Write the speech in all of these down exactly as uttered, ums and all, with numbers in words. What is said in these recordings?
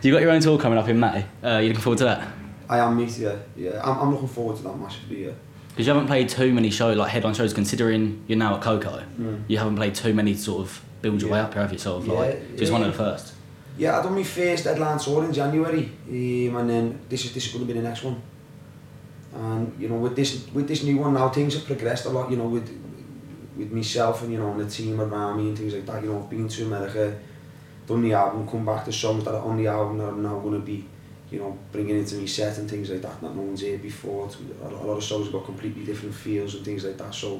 You got your own tour coming up in May. Uh, you looking forward to that? I am, mate. Yeah, yeah. I'm, I'm looking forward to that massively. Yeah. Because you haven't played too many shows, like headline shows, considering you're now at Coco. Mm. You haven't played too many to sort of build your yeah. way up here, have you? Sort of yeah, like just yeah. one of the first. Yeah, I done my first headline tour in January, um, and then this is this is going to be the next one. And you know, with this with this new one now, things have progressed a lot. You know, with with myself and you know, and the team around me and things like that. You know, I've been to America, done the album, come back to songs that are on the album that I'm now going to be, you know, bringing into my set and things like that that no one's heard before. A lot of songs have got completely different feels and things like that. So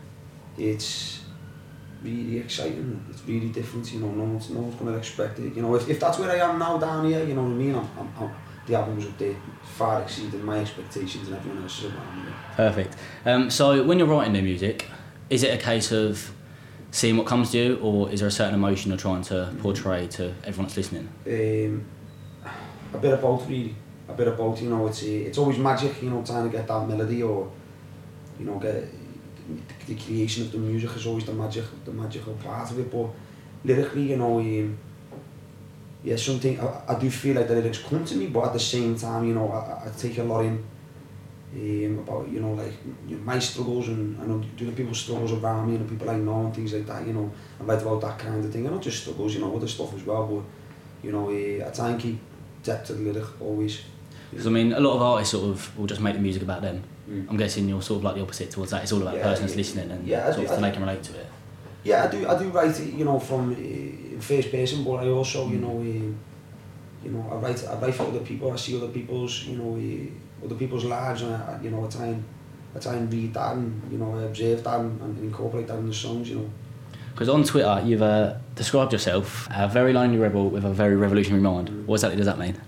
it's really exciting. It's really different. You know, no one's no one's going to expect it. You know, if if that's where I am now down here, you know what I mean. I'm, I'm, I'm, the album's up there, far exceeding my expectations and everyone else's around me. Perfect. Um, so when you're writing new music, is it a case of seeing what comes to you, or is there a certain emotion you're trying to portray to everyone that's listening? Um, a bit of both, really. A bit of both. You know, it's it's always magic. You know, trying to get that melody, or you know, get the creation of the music is always the magic, the magical part of it. But lyrically, you know, um, yeah, something I, I do feel like the lyrics come to me, but at the same time, you know, I, I take a lot in um, about, you know, like you know, my struggles and I know doing people's struggles around me and the people I know and things like that. You know, I write about that kind of thing, and not just struggles, you know, other stuff as well. But you know, uh, I try and keep depth to the lyric always. Because I mean, a lot of artists sort of will just make the music about them. Mm. I'm guessing you're sort of like the opposite towards that. It's all about yeah, the person that's yeah, listening and yeah, sort do, of to make them relate to it. Yeah, I do. I do write it, you know, from uh, first person, but I also, you know, uh, you know, I write. I write for other people. I see other people's, you know, uh, other people's lives, and I, you know, I try and I try and read that and you know, I observe that and, and incorporate that in the songs, you know. Because on Twitter, you've uh, described yourself a very lonely rebel with a very revolutionary mind. Mm. What exactly does that mean?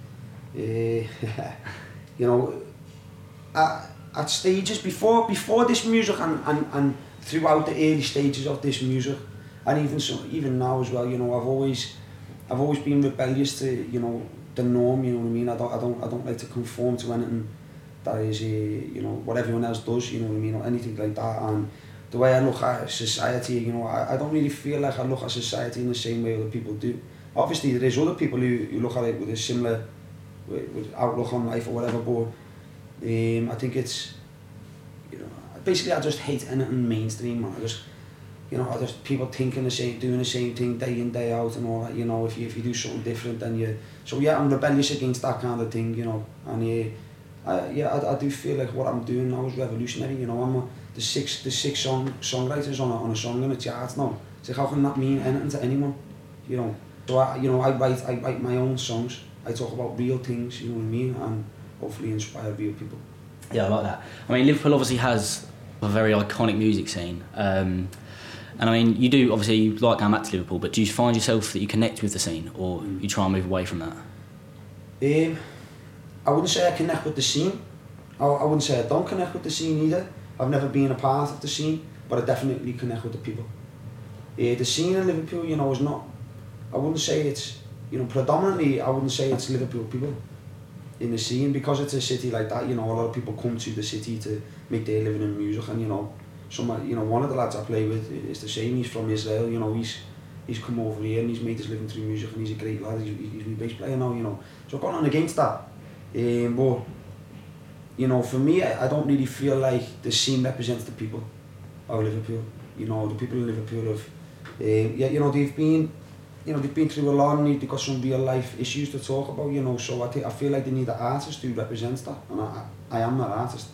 Uh, you know, at, at stages before before this music and, and, and throughout the early stages of this music, and even so, even now as well, you know, I've always I've always been rebellious to, you know, the norm. You know what I mean? I don't I don't I don't like to conform to anything that is, uh, you know, what everyone else does. You know what I mean, or anything like that. And the way I look at society, you know, I, I don't really feel like I look at society in the same way other people do. Obviously, there is other people who, who look at it with a similar with, with outlook on life or whatever, but um, I think it's, you know, basically I just hate anything mainstream, man. I just, you know, I just people thinking the same, doing the same thing day in, day out and all that, you know, if you if you do something different then you, so yeah, I'm rebellious against that kind of thing, you know, and yeah, I, yeah, I, I do feel like what I'm doing now is revolutionary, you know. I'm a, the six the six song songwriters on a, on a song in the charts now. So how can that mean anything to anyone, you know? So I, you know, I write I write my own songs. I talk about real things, you know what I mean, and hopefully inspire real people. Yeah, I like that. I mean, Liverpool obviously has a very iconic music scene, um, and I mean, you do obviously you like going back to Liverpool, but do you find yourself that you connect with the scene, or mm. you try and move away from that? Um, I wouldn't say I connect with the scene. I, I wouldn't say I don't connect with the scene either. I've never been a part of the scene, but I definitely connect with the people. Uh, the scene in Liverpool, you know, is not, I wouldn't say it's, you know, predominantly I wouldn't say it's Liverpool people in the scene, because it's a city like that, you know, a lot of people come to the city to make their living in music, and you know, some, you know, one of the lads I play with is the same, he's from Israel, you know, he's he's come over here and he's made his living through music and he's a great lad, he's, he's my bass player now, you know, so I've gone on against that, um, but, you know, for me, I, I don't really feel like the scene represents the people of Liverpool, you know, the people in Liverpool have, uh, yeah, you know, they've been, you know, they've been through a lot and they've got some real life issues to talk about, you know, so I, think, I feel like they need an artist who represents that, and I, I am that artist.